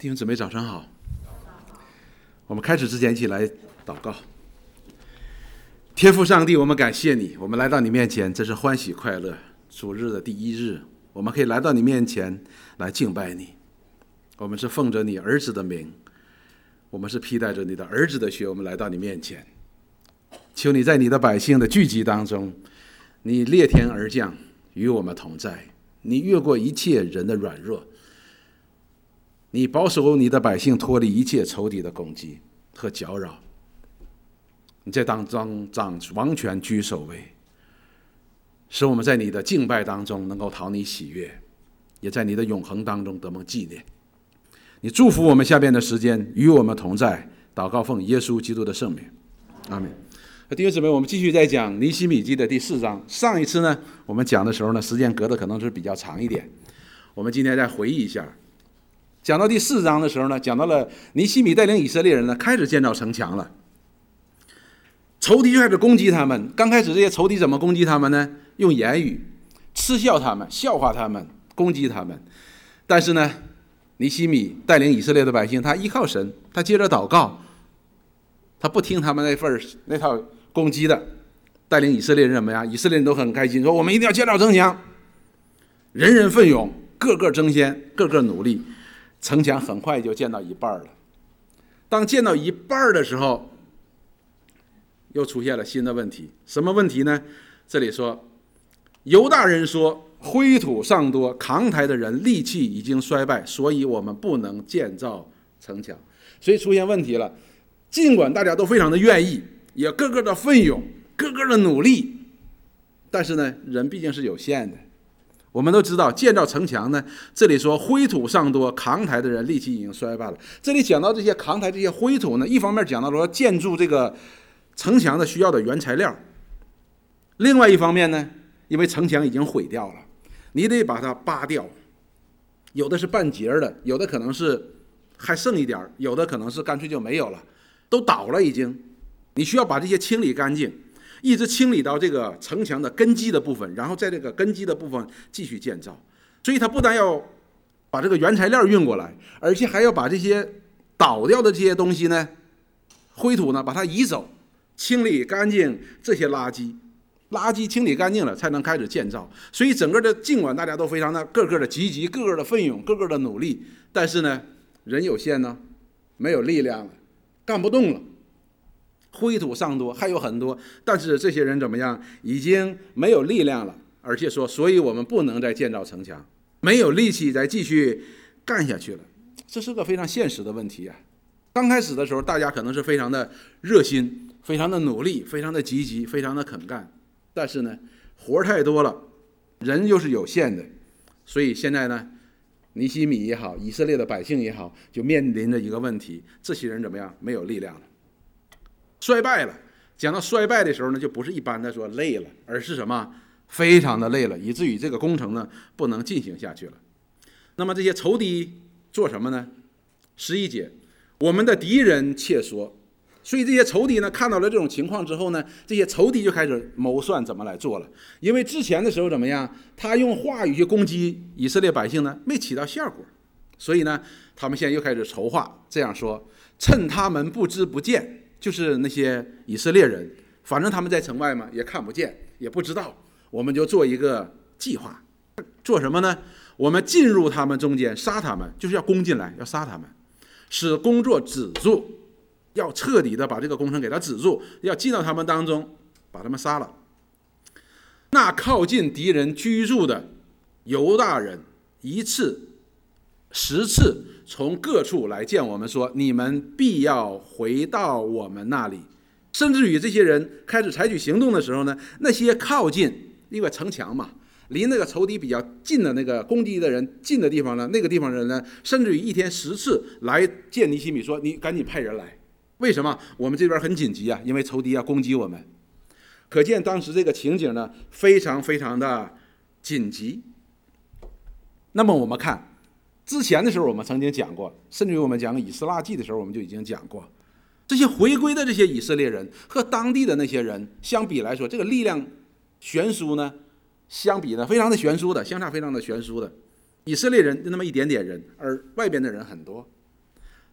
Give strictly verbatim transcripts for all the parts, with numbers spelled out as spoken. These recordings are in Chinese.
弟兄姊妹早上好，我们开始之前一起来祷告。天父上帝，我们感谢你，我们来到你面前，这是欢喜快乐主日的第一日，我们可以来到你面前来敬拜你。我们是奉着你儿子的名，我们是披戴着你的儿子的血，我们来到你面前。求你在你的百姓的聚集当中，你裂天而降，与我们同在，你越过一切人的软弱，你保守你的百姓脱离一切仇敌的攻击和搅扰，你在当中掌王权居首位，使我们在你的敬拜当中能够讨你喜悦，也在你的永恒当中得蒙纪念。你祝福我们下边的时间与我们同在，祷告奉耶稣基督的圣名，阿们。弟兄姊妹，我们继续在讲尼希米记的第四章。上一次呢，我们讲的时候呢，时间隔得可能是比较长一点，我们今天再回忆一下。讲到第四章的时候呢，讲到了尼希米带领以色列人呢开始建造城墙了，仇敌就开始攻击他们。刚开始这些仇敌怎么攻击他们呢？用言语嗤笑他们，笑话他们，攻击他们。但是呢，尼希米带领以色列的百姓，他依靠神，他接着祷告，他不听他们那份那套攻击的，带领以色列人怎么样？以色列人都很开心，说我们一定要建造城墙，人人奋勇，个个争先，个个努力。城墙很快就建到一半了。当建到一半的时候，又出现了新的问题。什么问题呢？这里说，犹大人说，灰土尚多，扛抬的人力气已经衰败，所以我们不能建造城墙。所以出现问题了。尽管大家都非常的愿意，也个个的奋勇，个个的努力，但是呢，人毕竟是有限的。我们都知道建造城墙呢，这里说灰土尚多，扛抬的人力气已经衰败了。这里讲到这些扛抬这些灰土呢，一方面讲到说建筑这个城墙的需要的原材料，另外一方面呢，因为城墙已经毁掉了，你得把它扒掉，有的是半截的，有的可能是还剩一点，有的可能是干脆就没有了，都倒了已经，你需要把这些清理干净，一直清理到这个城墙的根基的部分，然后在这个根基的部分继续建造。所以他不但要把这个原材料运过来，而且还要把这些倒掉的这些东西呢，灰土呢，把它移走，清理干净这些垃圾，垃圾清理干净了才能开始建造。所以整个的，尽管大家都非常的个个的积极，个个的奋勇，个个的努力，但是呢，人有限呢，没有力量了，干不动了。灰土尚多，还有很多，但是这些人怎么样？已经没有力量了，而且说，所以我们不能再建造城墙，没有力气再继续干下去了。这是个非常现实的问题啊！刚开始的时候，大家可能是非常的热心，非常的努力，非常的积极，非常的肯干，但是呢，活太多了，人又是有限的，所以现在呢，尼希米也好，以色列的百姓也好，就面临着一个问题：这些人怎么样？没有力量了。衰败了。讲到衰败的时候呢，就不是一般的说累了，而是什么？非常的累了，以至于这个工程呢不能进行下去了。那么这些仇敌做什么呢？十一节，我们的敌人怯缩。所以这些仇敌呢看到了这种情况之后呢，这些仇敌就开始谋算怎么来做了。因为之前的时候怎么样，他用话语去攻击以色列百姓呢，没起到效果，所以呢，他们现在又开始筹划，这样说：趁他们不知不见。就是那些以色列人，反正他们在城外嘛，也看不见，也不知道，我们就做一个计划，做什么呢？我们进入他们中间，杀他们，就是要攻进来，要杀他们，使工作止住，要彻底的把这个工程给他止住，要进到他们当中，把他们杀了。那靠近敌人居住的犹大人，一次十次从各处来见我们说，你们必要回到我们那里。甚至于这些人开始采取行动的时候呢，那些靠近，因为城墙嘛，离那个仇敌比较近的那个攻击的人近的地方呢，那个地方人呢，甚至于一天十次来见尼希米说，你赶紧派人来。为什么？我们这边很紧急啊，因为仇敌要攻击我们。可见当时这个情景呢，非常非常的紧急。那么我们看之前的时候我们曾经讲过，甚至于我们讲以斯拉记的时候我们就已经讲过，这些回归的这些以色列人和当地的那些人相比来说，这个力量悬殊呢，相比呢非常的悬殊的，相差非常的悬殊的。以色列人就那么一点点人，而外边的人很多，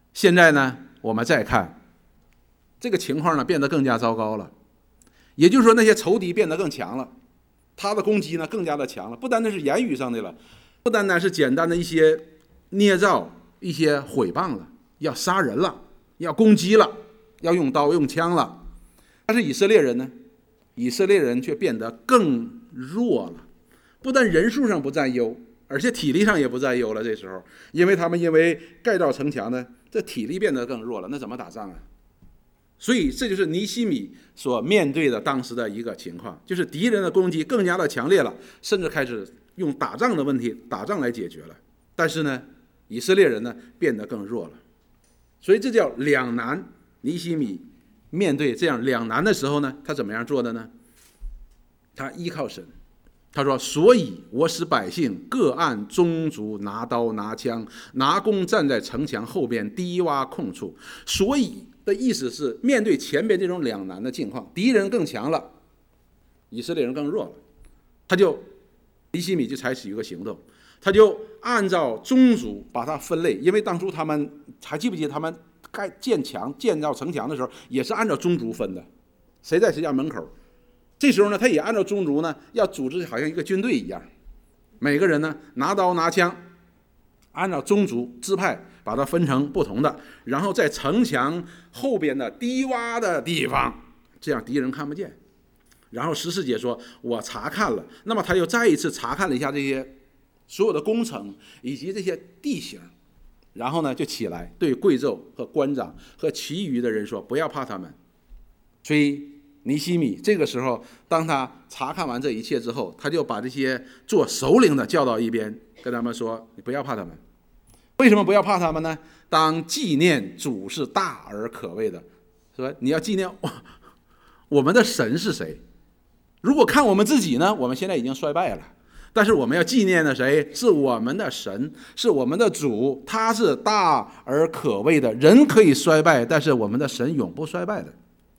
现在呢，我们再看这个情况呢，变得更加糟糕了。也就是说，那些仇敌变得更强了，他的攻击呢更加的强了，不单单是言语上的了，不单单是简单的一些捏造、一些毁谤了，要杀人了，要攻击了，要用刀用枪了。但是以色列人呢，以色列人却变得更弱了，不但人数上不占优，而且体力上也不占优了。这时候，因为他们因为盖造城墙呢，这体力变得更弱了，那怎么打仗啊？所以这就是尼希米所面对的当时的一个情况，就是敌人的攻击更加的强烈了，甚至开始用打仗的问题打仗来解决了。但是呢，以色列人呢变得更弱了，所以这叫两难。尼希米面对这样两难的时候呢，他怎么样做的呢？他依靠神。他说：“所以我使百姓各按宗族拿刀拿枪拿弓站在城墙后边低洼空处。”所以的意思是，面对前边这种两难的境况，敌人更强了，以色列人更弱了，他就尼希米就采取一个行动，他就按照宗族把它分类。因为当初他们还记不记得，他们盖建墙建造城墙的时候，也是按照宗族分的，谁在谁家门口。这时候呢，他也按照宗族呢，要组织好像一个军队一样，每个人呢拿刀拿枪，按照宗族支派把它分成不同的，然后在城墙后边的低洼的地方，这样敌人看不见。然后十四节说，我查看了，那么他又再一次查看了一下这些所有的工程以及这些地形，然后呢就起来对贵胄和官长和其余的人说，不要怕他们。所以尼希米这个时候，当他查看完这一切之后，他就把这些做首领的叫到一边，跟他们说，你不要怕他们。为什么不要怕他们呢？当纪念主是大而可畏的，说你要纪念我们的神是谁。如果看我们自己呢，我们现在已经衰败了，但是我们要纪念的谁？是我们的神，是我们的主，他是大而可畏的。人可以衰败，但是我们的神永不衰败的。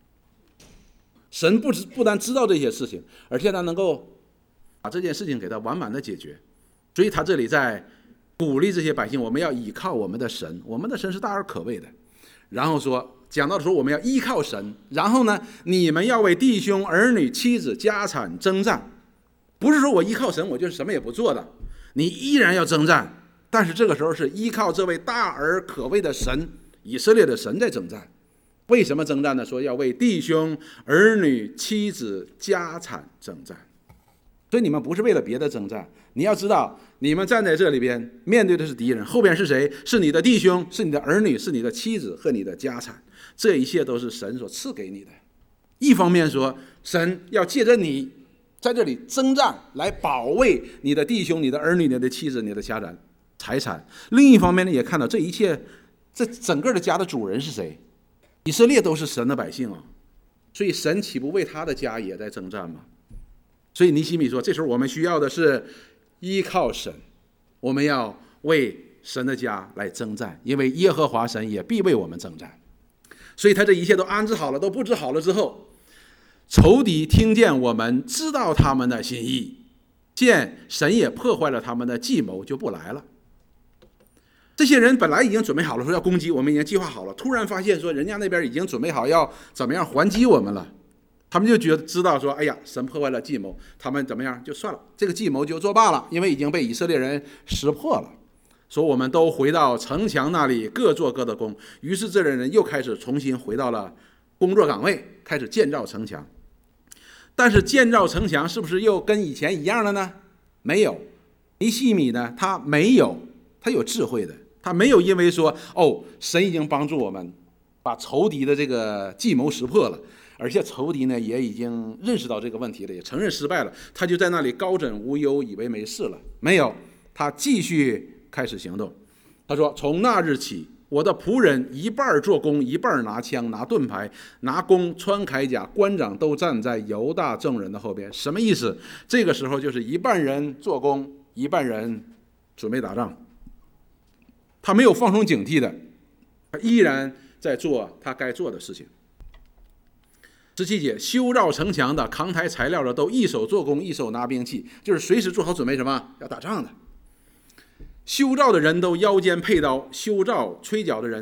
神不不但知道这些事情，而且他能够把这件事情给他完满的解决。所以他这里在鼓励这些百姓，我们要依靠我们的神，我们的神是大而可畏的。然后说，讲到的时候我们要依靠神，然后呢，你们要为弟兄儿女妻子家产征战。不是说我依靠神我就什么也不做的，你依然要征战，但是这个时候是依靠这位大而可畏的神，以色列的神在征战。为什么征战呢？说要为弟兄儿女妻子家产征战。所以你们不是为了别的征战，你要知道，你们站在这里边面对的是敌人，后边是谁？是你的弟兄，是你的儿女，是你的妻子和你的家产，这一切都是神所赐给你的。一方面说，神要借着你在这里征战来保卫你的弟兄、你的儿女、你的妻子、你的家产财产。另一方面呢，也看到这一切，这整个的家的主人是谁？以色列都是神的百姓啊，所以神岂不为他的家也在征战吗？所以尼希米说，这时候我们需要的是依靠神，我们要为神的家来征战，因为耶和华神也必为我们征战。所以他这一切都安置好了，都布置好了之后，仇敌听见我们知道他们的心意，见神也破坏了他们的计谋，就不来了。这些人本来已经准备好了说要攻击，我们已经计划好了，突然发现说人家那边已经准备好要怎么样还击我们了，他们就觉得知道说，哎呀，神破坏了计谋，他们怎么样就算了，这个计谋就作罢了，因为已经被以色列人识破了。说我们都回到城墙那里，各做各的工。于是这类人又开始重新回到了工作岗位，开始建造城墙。但是建造城墙是不是又跟以前一样了呢？没有。尼希米呢，他没有，他有智慧的，他没有因为说，哦，神已经帮助我们把仇敌的这个计谋识破了，而且仇敌呢也已经认识到这个问题了，也承认失败了，他就在那里高枕无忧，以为没事了。没有，他继续开始行动。他说，从那日起，我的仆人一半做工，一半拿枪拿盾牌拿弓穿铠甲，官长都站在犹大众人的后边。什么意思？这个时候就是一半人做工，一半人准备打仗。他没有放松警惕的，他依然在做他该做的事情。十七节，修造城墙的扛抬材料的都一手做工，一手拿兵器，就是随时做好准备什么要打仗的。修造的人都腰间佩刀，修造吹角的人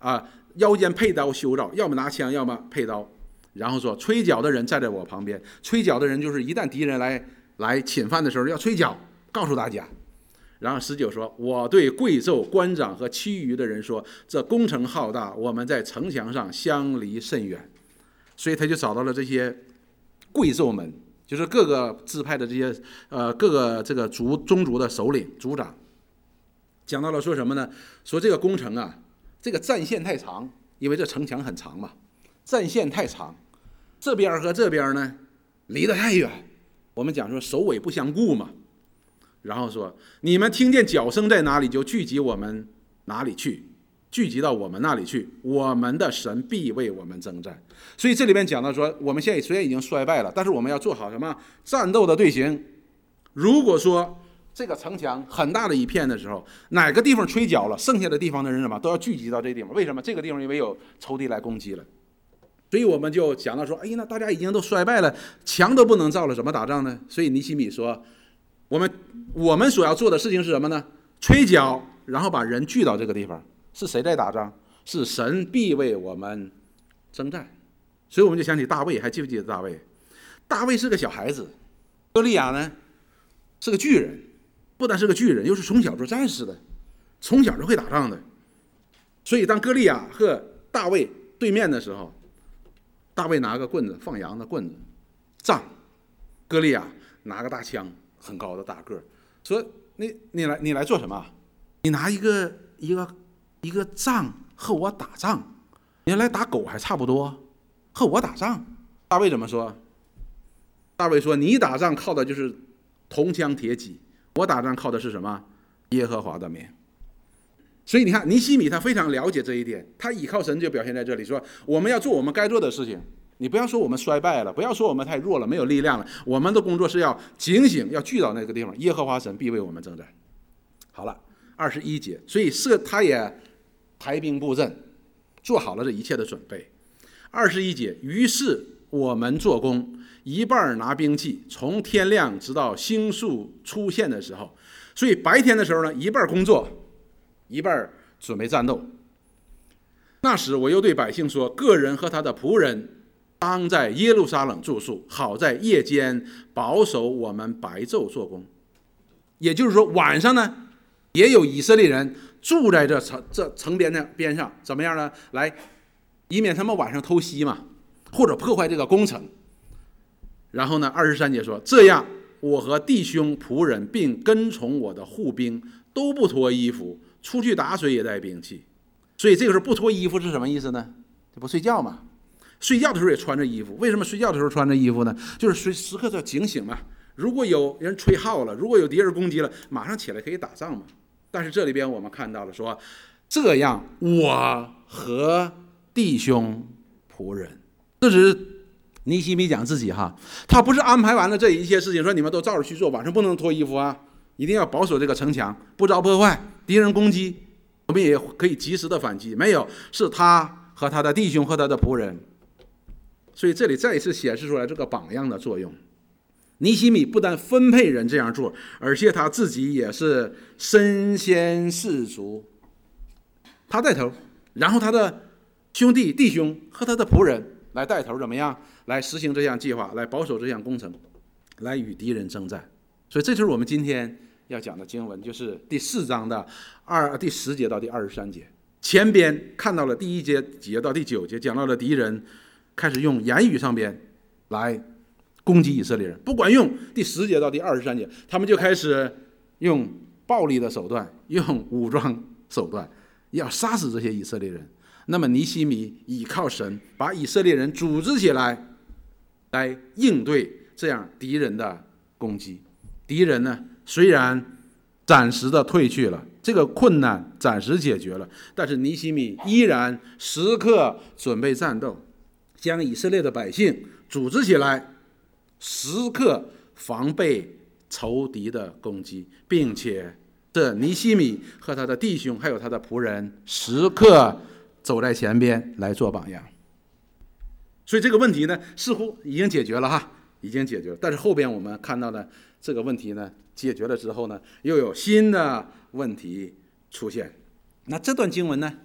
啊，腰间佩刀修造，要么拿枪，要么佩刀。然后说吹角的人站在我旁边，吹角的人就是一旦敌人来来侵犯的时候要吹角，告诉大家。然后十九说，我对贵胄、官长和其余的人说，这工程浩大，我们在城墙上相离甚远。所以他就找到了这些贵胄们，就是各个支派的这些呃各个这个族宗族的首领族长，讲到了说什么呢？说这个工程啊，这个战线太长，因为这城墙很长嘛，战线太长，这边和这边呢离得太远，我们讲说首尾不相顾嘛。然后说，你们听见脚声在哪里，就聚集我们哪里去，聚集到我们那里去，我们的神必为我们征战。所以这里面讲到说，我们现在虽然已经衰败了，但是我们要做好什么战斗的队形。如果说这个城墙很大的一片的时候，哪个地方吹角了，剩下的地方的人什么都要聚集到这个地方。为什么？这个地方因为有仇敌来攻击了。所以我们就讲到说，哎，那大家已经都衰败了，墙都不能造了，怎么打仗呢？所以尼希米说，我们我们所要做的事情是什么呢？吹角，然后把人聚到这个地方。是谁在打仗？是神必为我们征战。所以我们就想起大卫，还记不记得大卫？大卫是个小孩子，歌利亚呢是个巨人，不但是个巨人，又是从小做战士的，从小就会打仗的。所以当歌利亚和大卫对面的时候，大卫拿个棍子，放羊的棍子，杖；歌利亚拿个大枪，很高的大个儿，说你你来你来做什么？你拿一个一个一个杖和我打仗，你来打狗还差不多，和我打仗。大卫怎么说？大卫说，你打仗靠的就是铜枪铁戟，我打仗靠的是什么？耶和华的名。所以你看，尼希米他非常了解这一点，他倚靠神就表现在这里，说我们要做我们该做的事情。你不要说我们衰败了，不要说我们太弱了，没有力量了，我们的工作是要警醒，要聚到那个地方，耶和华神必为我们征战。好了，二十一节，所以是他也排兵布阵，做好了这一切的准备。二十一节，于是我们做工，一半拿兵器，从天亮直到星宿出现的时候。所以白天的时候呢，一半工作，一半准备战斗。那时我又对百姓说，个人和他的仆人当在耶路撒冷住宿，好在夜间保守我们白昼做工。也就是说，晚上呢也有以色列人住在这城这城边的边上，怎么样呢？来，以免他们晚上偷袭嘛，或者破坏这个工程。然后呢，二十三节说，这样我和弟兄仆人并跟从我的护兵都不脱衣服，出去打水也带兵器。所以这个时候不脱衣服是什么意思呢？这不睡觉嘛？睡觉的时候也穿着衣服。为什么睡觉的时候穿着衣服呢？就是时时刻要警醒嘛。如果有人吹号了，如果有敌人攻击了，马上起来可以打仗嘛。但是这里边我们看到了说，这样我和弟兄仆人，这只是尼希米讲自己哈，他不是安排完了这一切事情，说你们都照着去做，晚上不能脱衣服啊，一定要保守这个城墙，不遭破坏，敌人攻击我们也可以及时的反击。没有，是他和他的弟兄和他的仆人。所以这里再一次显示出来这个榜样的作用。尼希米不但分配人这样做，而且他自己也是身先士卒，他带头，然后他的兄弟弟兄和他的仆人来带头，怎么样来实行这项计划，来保守这项工程，来与敌人征战。所以这就是我们今天要讲的经文，就是第四章的二第十节到第二十三节。前边看到了第一节节到第九节，讲到了敌人开始用言语上边来攻击以色列人，不管用。第十节到第二十三节，他们就开始用暴力的手段，用武装手段，要杀死这些以色列人。那么尼希米倚靠神，把以色列人组织起来，来应对这样敌人的攻击。敌人呢，虽然暂时的退去了，这个困难暂时解决了，但是尼希米依然时刻准备战斗，将以色列的百姓组织起来，时刻防备仇敌的攻击，并且这尼希米和他的弟兄还有他的仆人时刻走在前边来做榜样。所以这个问题呢，似乎已经解决了哈，已经解决了。但是后边我们看到呢，这个问题呢解决了之后呢，又有新的问题出现。那这段经文呢，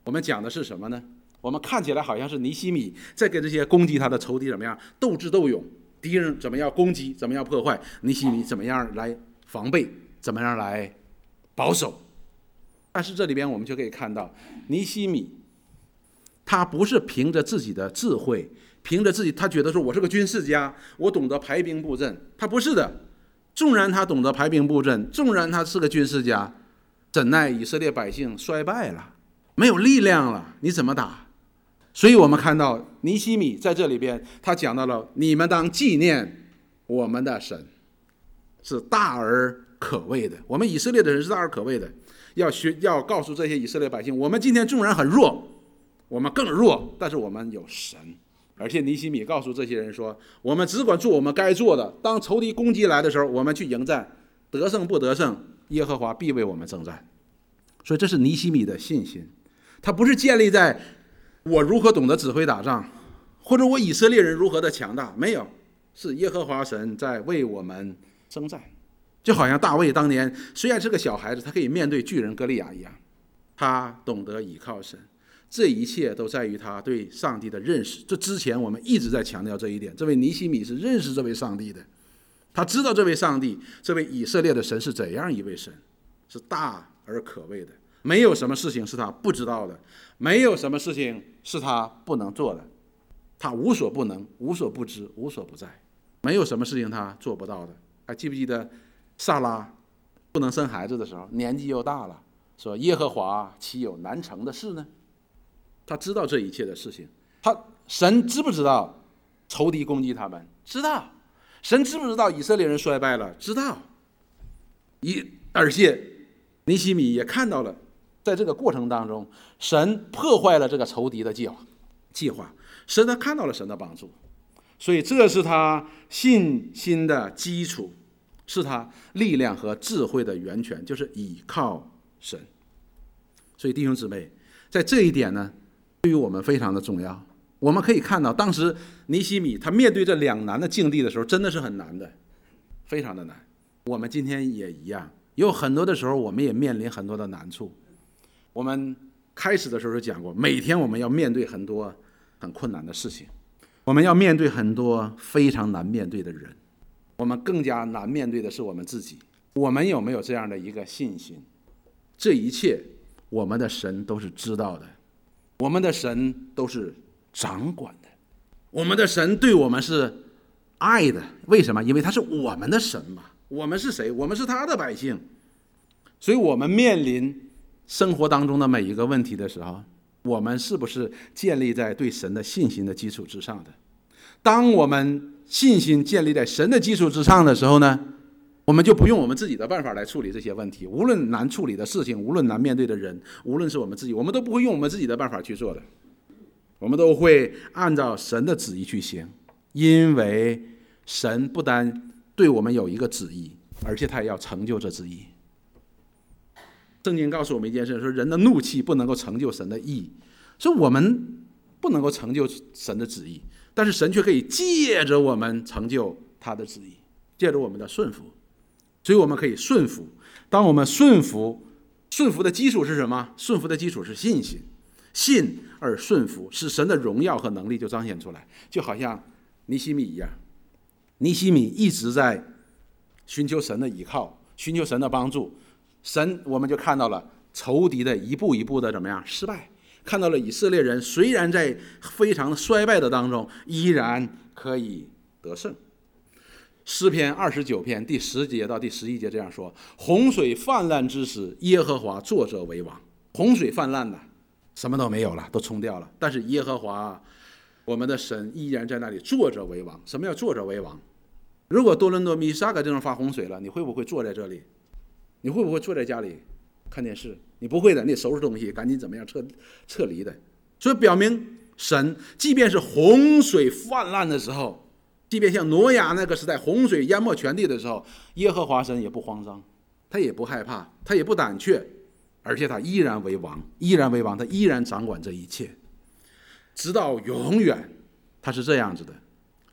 我们讲的是什么呢？我们看起来好像是尼希米在跟这些攻击他的仇敌怎么样斗智斗勇，敌人怎么样攻击，怎么样破坏，尼希米怎么样来防备，怎么样来保守。但是这里边我们就可以看到，尼希米他不是凭着自己的智慧，凭着自己他觉得说我是个军事家，我懂得排兵布阵，他不是的。纵然他懂得排兵布阵，纵然他是个军事家，怎奈以色列百姓衰败了，没有力量了，你怎么打？所以我们看到尼希米在这里边，他讲到了你们当纪念我们的神是大而可畏的，我们以色列的人是大而可畏的，要学要告诉这些以色列百姓，我们今天纵然很弱，我们更弱，但是我们有神。而且尼希米告诉这些人说，我们只管做我们该做的，当仇敌攻击来的时候，我们去迎战，得胜不得胜，耶和华必为我们征战。所以这是尼希米的信心，他不是建立在我如何懂得指挥打仗，或者我以色列人如何的强大，没有，是耶和华神在为我们征战。就好像大卫当年虽然是个小孩子，他可以面对巨人歌利亚一样，他懂得倚靠神，这一切都在于他对上帝的认识。这之前我们一直在强调这一点，这位尼希米是认识这位上帝的，他知道这位上帝，这位以色列的神是怎样一位神，是大而可畏的，没有什么事情是他不知道的，没有什么事情是他不能做的，他无所不能，无所不知，无所不在，没有什么事情他做不到的。还记不记得撒拉不能生孩子的时候，年纪又大了，说耶和华岂有难成的事呢？他知道这一切的事情。他神知不知道仇敌攻击他们？知道。神知不知道以色列人衰败了？知道。一而且尼希米也看到了，在这个过程当中，神破坏了这个仇敌的计划计划神他看到了神的帮助，所以这是他信心的基础，是他力量和智慧的源泉，就是倚靠神。所以弟兄姊妹，在这一点呢，对于我们非常的重要。我们可以看到，当时尼希米他面对这两难的境地的时候，真的是很难的，非常的难。我们今天也一样，有很多的时候我们也面临很多的难处。我们开始的时候就讲过，每天我们要面对很多很困难的事情，我们要面对很多非常难面对的人，我们更加难面对的是我们自己。我们有没有这样的一个信心？这一切我们的神都是知道的，我们的神都是掌管的，我们的神对我们是爱的。为什么？因为他是我们的神嘛。我们是谁？我们是他的百姓。所以我们面临生活当中的每一个问题的时候，我们是不是建立在对神的信心的基础之上的？当我们信心建立在神的基础之上的时候呢，我们就不用我们自己的办法来处理这些问题。无论难处理的事情，无论难面对的人，无论是我们自己，我们都不会用我们自己的办法去做的，我们都会按照神的旨意去行。因为神不单对我们有一个旨意，而且他也要成就这旨意。圣经告诉我们一件事，说人的怒气不能够成就神的义，所以我们不能够成就神的旨意，但是神却可以借着我们成就他的旨意，借着我们的顺服。所以我们可以顺服。当我们顺服，顺服的基础是什么？顺服的基础是信心，信而顺服，使神的荣耀和能力就彰显出来。就好像尼希米一样，尼希米一直在寻求神的依靠，寻求神的帮助。神我们就看到了仇敌的一步一步的怎么样失败，看到了以色列人虽然在非常衰败的当中，依然可以得胜。诗篇二十九篇第十节到第十一节这样说：洪水泛滥之时，耶和华坐着为王。洪水泛滥了，什么都没有了，都冲掉了，但是耶和华我们的神依然在那里坐着为王。什么叫坐着为王？如果多伦多米沙格这种发洪水了，你会不会坐在这里？你会不会坐在家里看电视？你不会的，你得收拾东西，赶紧怎么样撤撤离的。所以表明神即便是洪水泛滥的时候，即便像挪亚那个时代洪水淹没全地的时候，耶和华神也不慌张，他也不害怕，他也不胆怯，而且他依然为王，依然为王，他依然掌管这一切，直到永远。他是这样子的。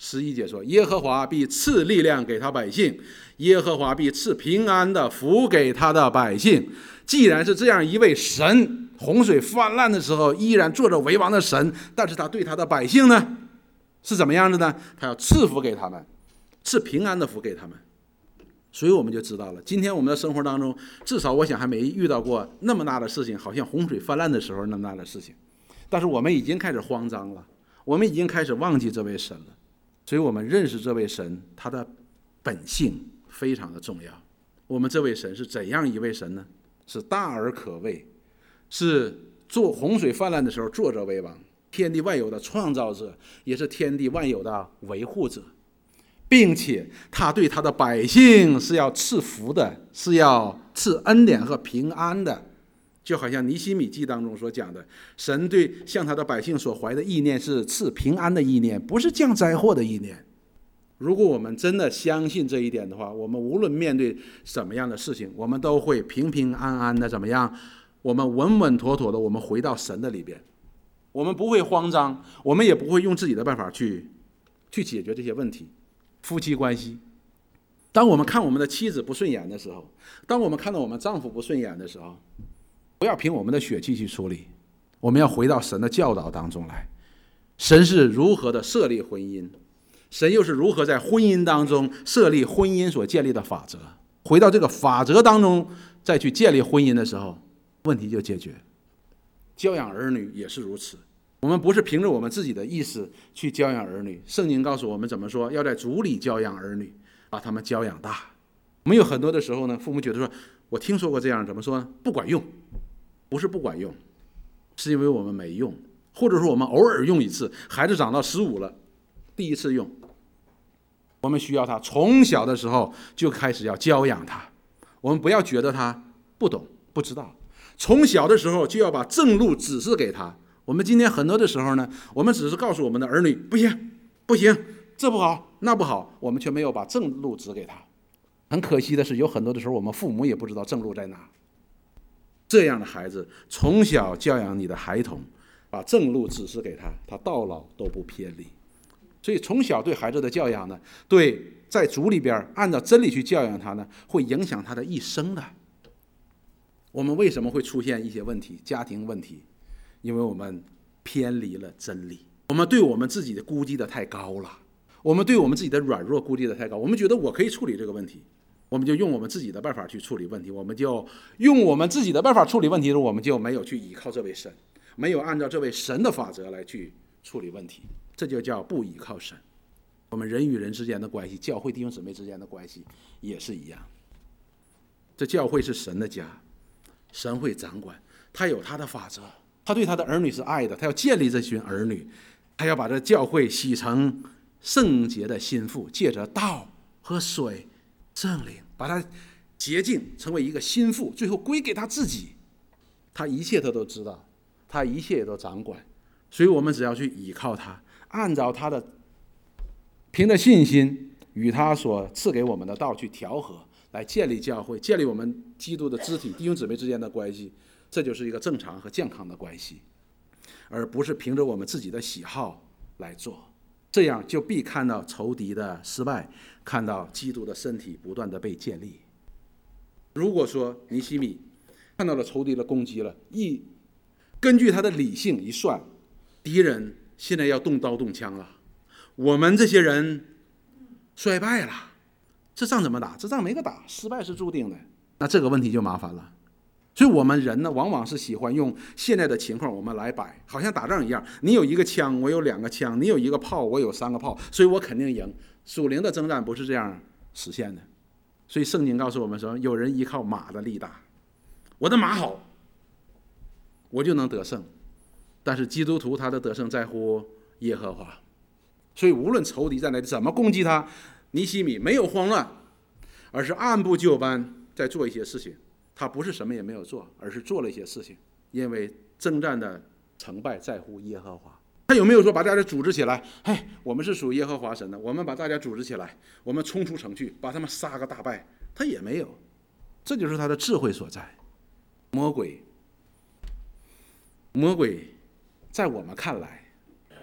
十一节说，耶和华必赐力量给他百姓，耶和华必赐平安的福给他的百姓。既然是这样一位神，洪水泛滥的时候依然坐着为王的神，但是他对他的百姓呢是怎么样的呢？他要赐福给他们，赐平安的福给他们。所以我们就知道了，今天我们的生活当中，至少我想还没遇到过那么大的事情，好像洪水泛滥的时候那么大的事情。但是我们已经开始慌张了，我们已经开始忘记这位神了。所以我们认识这位神，他的本性非常的重要。我们这位神是怎样一位神呢？是大而可畏，是做洪水泛滥的时候坐着为王，天地万有的创造者，也是天地万有的维护者，并且他对他的百姓是要赐福的，是要赐恩典和平安的。就好像尼希米记当中所讲的，神对向他的百姓所怀的意念是赐平安的意念，不是降灾祸的意念。如果我们真的相信这一点的话，我们无论面对什么样的事情，我们都会平平安安的怎么样？我们稳稳妥妥的，我们回到神的里边，我们不会慌张，我们也不会用自己的办法去去解决这些问题。夫妻关系，当我们看我们的妻子不顺眼的时候，当我们看到我们丈夫不顺眼的时候，不要凭我们的血气去处理，我们要回到神的教导当中来。神是如何的设立婚姻，神又是如何在婚姻当中设立婚姻所建立的法则，回到这个法则当中再去建立婚姻的时候，问题就解决。教养儿女也是如此，我们不是凭着我们自己的意思去教养儿女，圣经告诉我们怎么说，要在主里教养儿女，把他们教养大。我们有很多的时候呢，父母觉得说，我听说过这样，怎么说呢？不管用。不是不管用，是因为我们没用，或者说我们偶尔用一次，孩子长到十五了，第一次用。我们需要他从小的时候就开始要教养他，我们不要觉得他不懂不知道，从小的时候就要把正路指示给他。我们今天很多的时候呢，我们只是告诉我们的儿女，不行不行，这不好那不好，我们却没有把正路指给他。很可惜的是，有很多的时候我们父母也不知道正路在哪。这样的孩子，从小教养你的孩童，把正路指示给他，他到老都不偏离。所以从小对孩子的教养呢，对在主里边按照真理去教养他呢，会影响他的一生的。我们为什么会出现一些问题，家庭问题？因为我们偏离了真理，我们对我们自己的估计的太高了，我们对我们自己的软弱估计的太高，我们觉得我可以处理这个问题，我们就用我们自己的办法去处理问题，我们就用我们自己的办法处理问题的时候，我们就没有去依靠这位神，没有按照这位神的法则来去处理问题，这就叫不依靠神。我们人与人之间的关系，教会弟兄姊妹之间的关系也是一样。这教会是神的家，神会掌管，他有他的法则，他对他的儿女是爱的，他要建立这群儿女，他要把这教会洗成圣洁的心腹，借着道和水圣灵把他洁净，成为一个心腹，最后归给他自己。他一切他都知道，他一切也都掌管，所以我们只要去依靠他，按照他的凭着信心与他所赐给我们的道去调和，来建立教会，建立我们基督的肢体弟兄姊妹之间的关系，这就是一个正常和健康的关系，而不是凭着我们自己的喜好来做，这样就必看到仇敌的失败，看到基督的身体不断的被建立。如果说尼希米看到了仇敌的攻击了，一根据他的理性一算，敌人现在要动刀动枪了，我们这些人衰败了，这仗怎么打？这仗没个打，失败是注定的。那这个问题就麻烦了。所以我们人呢，往往是喜欢用现在的情况我们来摆，好像打仗一样，你有一个枪，我有两个枪，你有一个炮，我有三个炮，所以我肯定赢。属灵的征战不是这样实现的。所以圣经告诉我们说，有人依靠马的力大，我的马好，我就能得胜。但是基督徒他的得胜在乎耶和华。所以无论仇敌在哪里怎么攻击他，尼希米没有慌乱，而是按部就班在做一些事情。他不是什么也没有做，而是做了一些事情，因为征战的成败在乎耶和华。他有没有说把大家组织起来，嘿，我们是属耶和华神的，我们把大家组织起来，我们冲出城去把他们杀个大败？他也没有。这就是他的智慧所在。魔鬼魔鬼在我们看来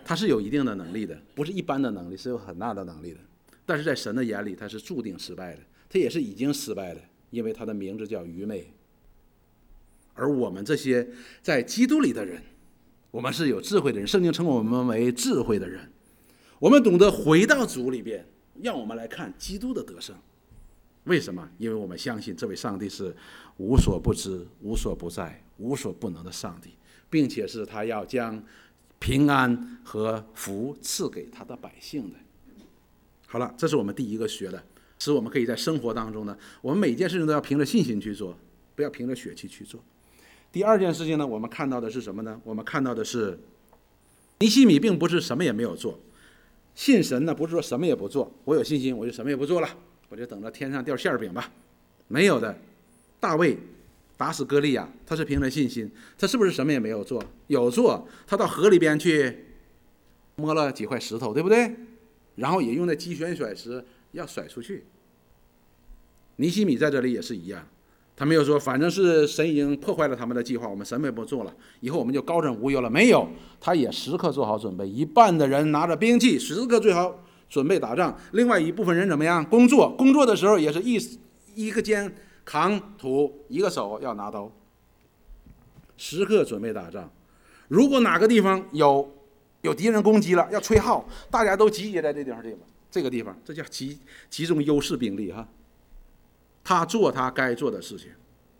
他是有一定的能力的，不是一般的能力，是有很大的能力的。但是在神的眼里，他是注定失败的，他也是已经失败了，因为他的名字叫愚昧。而我们这些在基督里的人，我们是有智慧的人，圣经称我们为智慧的人。我们懂得回到主里边，让我们来看基督的得胜。为什么？因为我们相信这位上帝是无所不知、无所不在、无所不能的上帝，并且是他要将平安和福赐给他的百姓的。好了，这是我们第一个学的，使我们可以在生活当中呢，我们每件事情都要凭着信心去做，不要凭着血气去做。第二件事情呢，我们看到的是什么呢？我们看到的是尼希米并不是什么也没有做，信神呢不是说什么也不做，我有信心我就什么也不做了，我就等着天上掉馅饼吧。没有的。大卫打死歌利亚，他是凭着信心，他是不是什么也没有做？有做，他到河里边去摸了几块石头，对不对？然后也用那击旋甩石要甩出去。尼希米在这里也是一样，他没有说反正是神已经破坏了他们的计划，我们什么也不做了，以后我们就高枕无忧了。没有，他也时刻做好准备，一半的人拿着兵器，时刻最好准备打仗，另外一部分人怎么样？工作，工作的时候也是一一个肩扛土，一个手要拿刀，时刻准备打仗。如果哪个地方有有敌人攻击了，要吹号，大家都集结在这地方，这个这个地方，这叫集集中优势兵力哈。他做他该做的事情，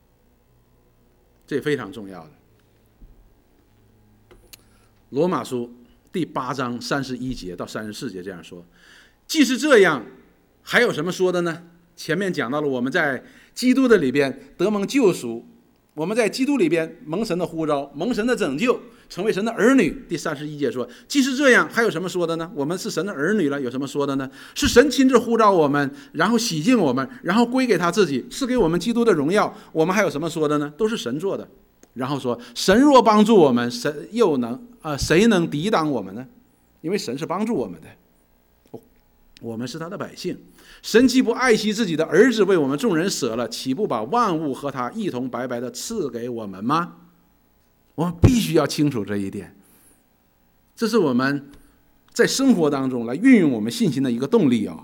这非常重要的。罗马书第八章三十一节到三十四节这样说：既是这样，还有什么说的呢？前面讲到了我们在基督的里边得蒙救赎，我们在基督里边蒙神的呼召，蒙神的拯救，成为神的儿女。第三十一节说，既是这样，还有什么说的呢？我们是神的儿女了，有什么说的呢？是神亲自呼召我们，然后洗净我们，然后归给他自己，赐给我们基督的荣耀。我们还有什么说的呢？都是神做的。然后说，神若帮助我们，神又能啊、呃，谁能抵挡我们呢？因为神是帮助我们的，哦，我们是他的百姓。神既不爱惜自己的儿子为我们众人舍了，岂不把万物和他一同白白的赐给我们吗？我们必须要清楚这一点，这是我们在生活当中来运用我们信心的一个动力啊、哦。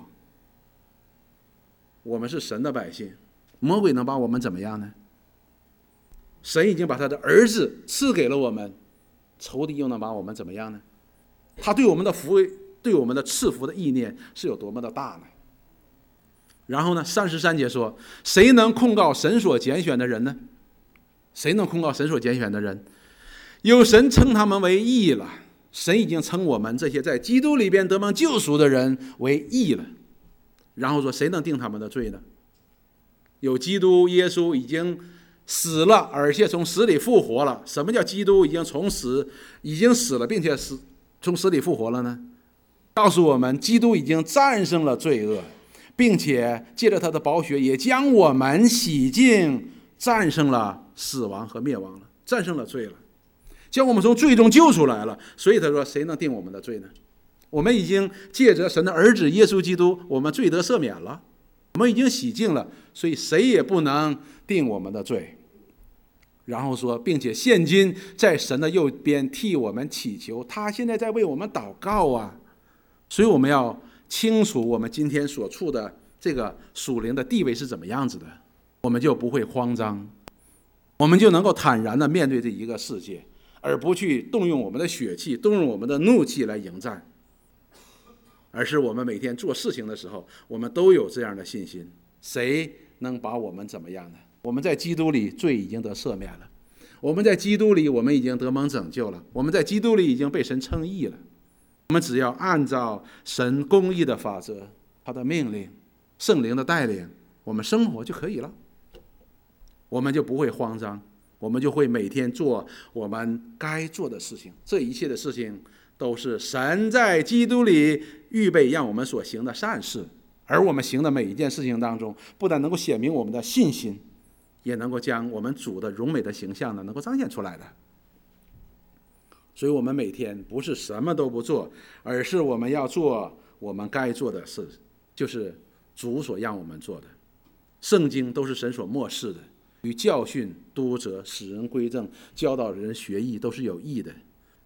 我们是神的百姓，魔鬼能把我们怎么样呢？神已经把他的儿子赐给了我们，仇敌又能把我们怎么样呢？他对我们的福，对我们的赐福的意念是有多么的大呢？然后呢，三十三节说，谁能控告神所拣选的人呢？谁能控告神所拣选的人？有神称他们为义了，神已经称我们这些在基督里边得蒙救赎的人为义了。然后说，谁能定他们的罪呢？有基督耶稣已经死了，而且从死里复活了。什么叫基督已经从死已经死了，并且死从死里复活了呢？告诉我们，基督已经战胜了罪恶，并且借着他的宝血也将我们洗净，战胜了死亡和灭亡了，战胜了罪了，将我们从罪中救出来了。所以他说，谁能定我们的罪呢？我们已经借着神的儿子耶稣基督，我们罪得赦免了，我们已经洗净了，所以谁也不能定我们的罪。然后说，并且现今在神的右边替我们祈求，他现在在为我们祷告啊。所以我们要清楚我们今天所处的这个属灵的地位是怎么样子的，我们就不会慌张，我们就能够坦然的面对这一个世界，而不去动用我们的血气，动用我们的怒气来迎战，而是我们每天做事情的时候，我们都有这样的信心，谁能把我们怎么样呢？我们在基督里罪已经得赦免了，我们在基督里我们已经得蒙拯救了，我们在基督里已经被神称义了。我们只要按照神公义的法则，他的命令，圣灵的带领，我们生活就可以了，我们就不会慌张，我们就会每天做我们该做的事情。这一切的事情都是神在基督里预备让我们所行的善事，而我们行的每一件事情当中，不但能够显明我们的信心，也能够将我们主的荣美的形象呢能够彰显出来的。所以我们每天不是什么都不做，而是我们要做我们该做的事，就是主所让我们做的。圣经都是神所默示的，与教训、督责、使人归正、教导人学义都是有益的。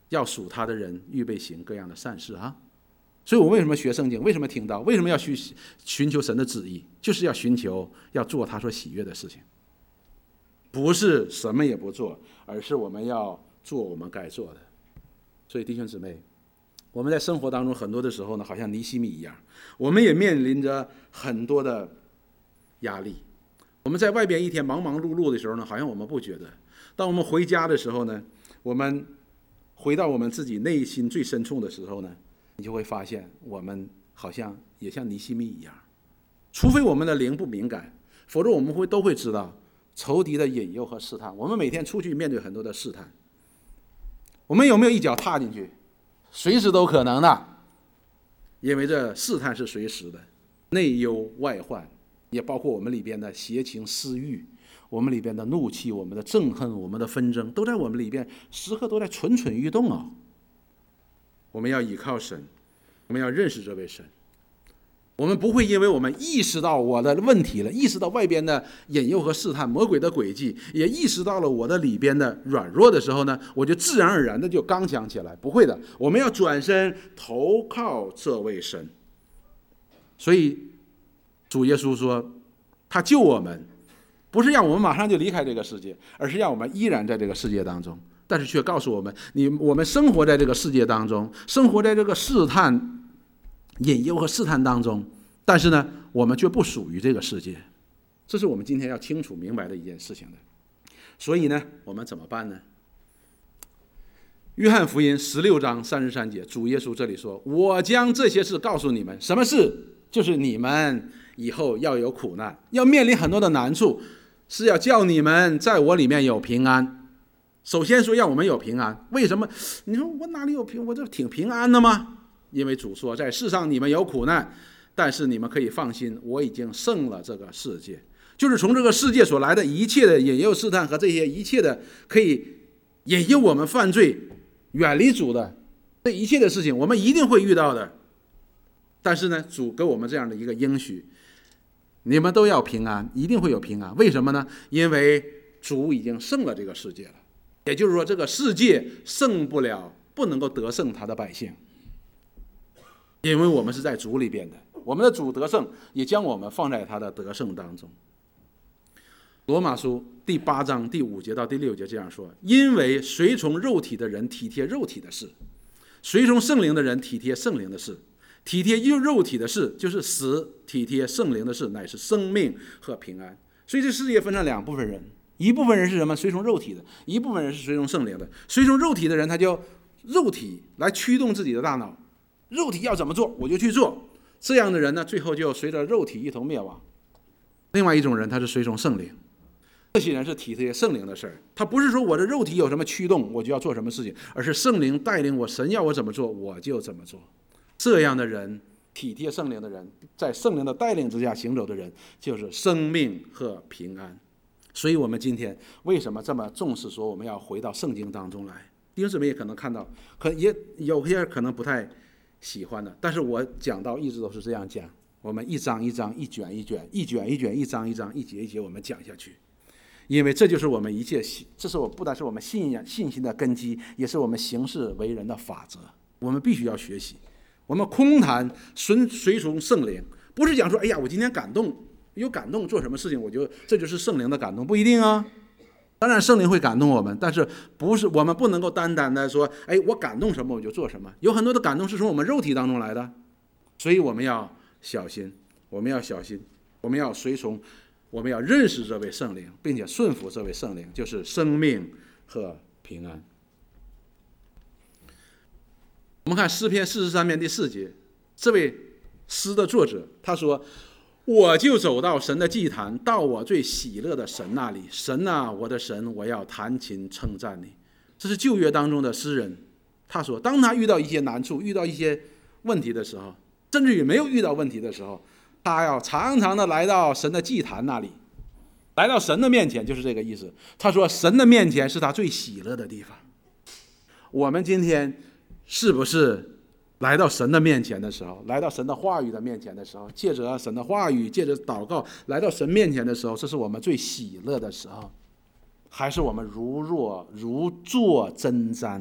要属他的人预备行各样的善事啊。所以我为什么学圣经？为什么听到？为什么要去寻求神的旨意？就是要寻求要做他所喜悦的事情，不是什么也不做，而是我们要做我们该做的。所以弟兄姊妹，我们在生活当中很多的时候呢，好像尼希米一样，我们也面临着很多的压力。我们在外边一天忙忙碌碌的时候呢，好像我们不觉得。当我们回家的时候呢，我们回到我们自己内心最深处的时候呢，你就会发现我们好像也像尼希米一样，除非我们的灵不敏感，否则我们会都会知道仇敌的引诱和试探。我们每天出去面对很多的试探，我们有没有一脚踏进去？随时都可能的，因为这试探是随时的，内忧外患，也包括我们里边的邪情私欲，我们里边的怒气，我们的憎恨，我们的纷争，都在我们里边时刻都在蠢蠢欲动啊！我们要依靠神，我们要认识这位神。我们不会因为我们意识到我的问题了，意识到外边的引诱和试探，魔鬼的诡计，也意识到了我的里边的软弱的时候呢，我就自然而然的就刚强起来。不会的，我们要转身投靠这位神。所以主耶稣说，他救我们，不是让我们马上就离开这个世界，而是让我们依然在这个世界当中。但是却告诉我们，你我们生活在这个世界当中，生活在这个试探、引诱和试探当中，但是呢，我们却不属于这个世界。这是我们今天要清楚明白的一件事情的。所以呢，我们怎么办呢？约翰福音十六章三十三节，主耶稣这里说：“我将这些事告诉你们。”什么事？就是你们以后要有苦难，要面临很多的难处，是要叫你们在我里面有平安。首先说让我们有平安，为什么？你说我哪里有平？我这挺平安的吗？因为主说，在世上你们有苦难，但是你们可以放心，我已经胜了这个世界。就是从这个世界所来的一切的引诱试探和这些一切的可以引诱我们犯罪、远离主的这一切的事情，我们一定会遇到的。但是呢，主给我们这样的一个应许，你们都要平安，一定会有平安。为什么呢？因为主已经胜了这个世界了。也就是说，这个世界胜不了，不能够得胜他的百姓，因为我们是在主里边的，我们的主得胜，也将我们放在他的得胜当中。罗马书第八章第五节到第六节这样说：因为随从肉体的人体贴肉体的事，随从圣灵的人体贴圣灵的事。体贴肉体的事就是死，体贴圣灵的事乃是生命和平安。所以这世界分成两部分人，一部分人是什么？随从肉体的，一部分人是随从圣灵的。随从肉体的人，他就肉体来驱动自己的大脑，肉体要怎么做我就去做。这样的人呢，最后就随着肉体一同灭亡。另外一种人，他是随从圣灵，这些人是体贴圣灵的事儿。他不是说我的肉体有什么驱动我就要做什么事情，而是圣灵带领我，神要我怎么做我就怎么做。这样的人，体贴圣灵的人，在圣灵的带领之下行走的人，就是生命和平安。所以我们今天为什么这么重视说我们要回到圣经当中来？弟兄姊妹也可能看到，可也有些可能不太喜欢的，但是我讲到一直都是这样讲，我们一章一章，一卷一卷，一卷一卷，一章一章，一节一节我们讲下去。因为这就是我们一切，这是我不但是我们信仰信心的根基，也是我们行事为人的法则。我们必须要学习。我们空谈随随从圣灵，不是讲说，哎呀，我今天感动，有感动做什么事情，我就这就是圣灵的感动，不一定啊。当然圣灵会感动我们，但是不是我们不能够单单的说，哎，我感动什么我就做什么。有很多的感动是从我们肉体当中来的，所以我们要小心，我们要小心，我们要随从，我们要认识这位圣灵，并且顺服这位圣灵，就是生命和平安。我们看诗篇四十三篇第四节，这位诗的作者他说，我就走到神的祭坛，到我最喜乐的神那里。神啊，我的神，我要弹琴称赞你。这是旧约当中的诗人，他说当他遇到一些难处，遇到一些问题的时候，甚至于没有遇到问题的时候，他要常常的来到神的祭坛那里，来到神的面前，就是这个意思。他说神的面前是他最喜乐的地方。我们今天是不是来到神的面前的时候，来到神的话语的面前的时候，借着神的话语，借着祷告来到神面前的时候，这是我们最喜乐的时候？还是我们如若如坐针毡，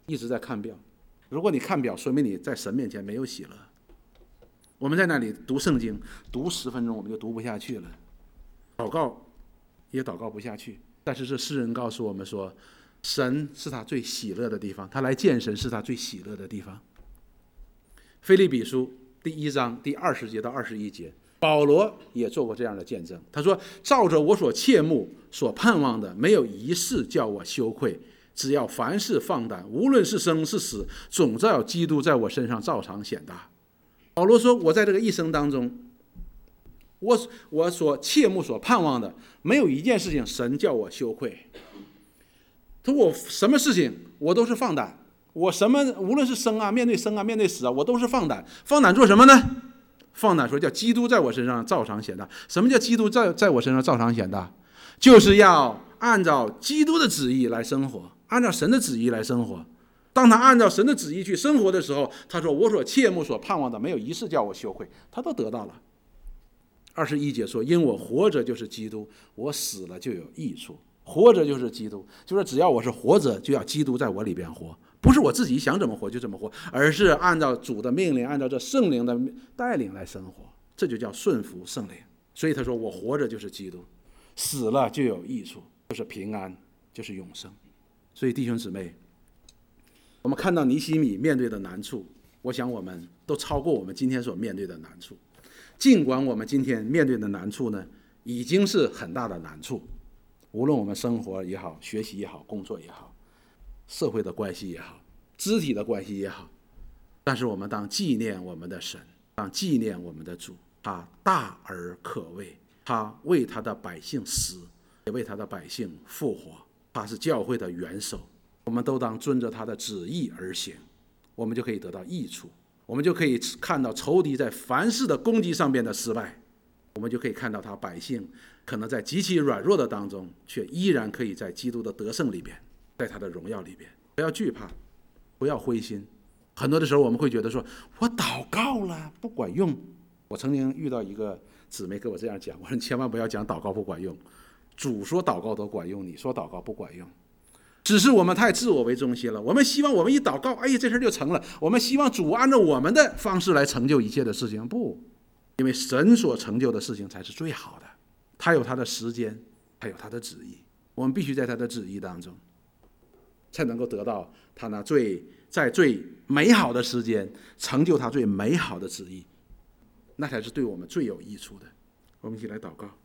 一直在看表。如果你看表，说明你在神面前没有喜乐。我们在那里读圣经，读十分钟我们就读不下去了，祷告也祷告不下去。但是这诗人告诉我们说，神是他最喜乐的地方，他来见神是他最喜乐的地方。腓立比书第一章第二十节到二十一节，保罗也做过这样的见证。他说：“照着我所切慕、所盼望的，没有一事叫我羞愧。只要凡事放胆，无论是生是死，总照基督在我身上照常显大。”保罗说：“我在这个一生当中，我我所切慕、所盼望的，没有一件事情神叫我羞愧。他说我什么事情我都是放胆。”我什么无论是生啊，面对生啊，面对死啊，我都是放胆。放胆做什么呢？放胆说叫基督在我身上照常显大。什么叫基督在在我身上照常显大？就是要按照基督的旨意来生活，按照神的旨意来生活。当他按照神的旨意去生活的时候，他说：“我所切慕、所盼望的，没有一事叫我羞愧。”他都得到了。二十一节说：“因我活着就是基督，我死了就有益处。”活着就是基督，就是只要我是活着，就要基督在我里边活。不是我自己想怎么活就怎么活，而是按照主的命令，按照这圣灵的带领来生活，这就叫顺服圣灵。所以他说：“我活着就是基督，死了就有益处，就是平安，就是永生。”所以弟兄姊妹，我们看到尼希米面对的难处，我想我们都超过我们今天所面对的难处。尽管我们今天面对的难处呢，已经是很大的难处，无论我们生活也好，学习也好，工作也好，社会的关系也好，肢体的关系也好，但是我们当纪念我们的神，当纪念我们的主，他大而可畏，他为他的百姓死，也为他的百姓复活，他是教会的元首。我们都当遵着他的旨意而行，我们就可以得到益处，我们就可以看到仇敌在凡事的攻击上边的失败，我们就可以看到他百姓可能在极其软弱的当中，却依然可以在基督的得胜里边，在他的荣耀里边。不要惧怕，不要灰心。很多的时候我们会觉得说，我祷告了不管用。我曾经遇到一个姊妹跟我这样讲，我说你千万不要讲祷告不管用，主说祷告都管用，你说祷告不管用。只是我们太自我为中心了，我们希望我们一祷告，哎呀，这事就成了。我们希望主按照我们的方式来成就一切的事情，不，因为神所成就的事情才是最好的，他有他的时间，他有他的旨意，我们必须在他的旨意当中，才能够得到他那最在最美好的时间成就他最美好的旨意，那才是对我们最有益处的。我们一起来祷告。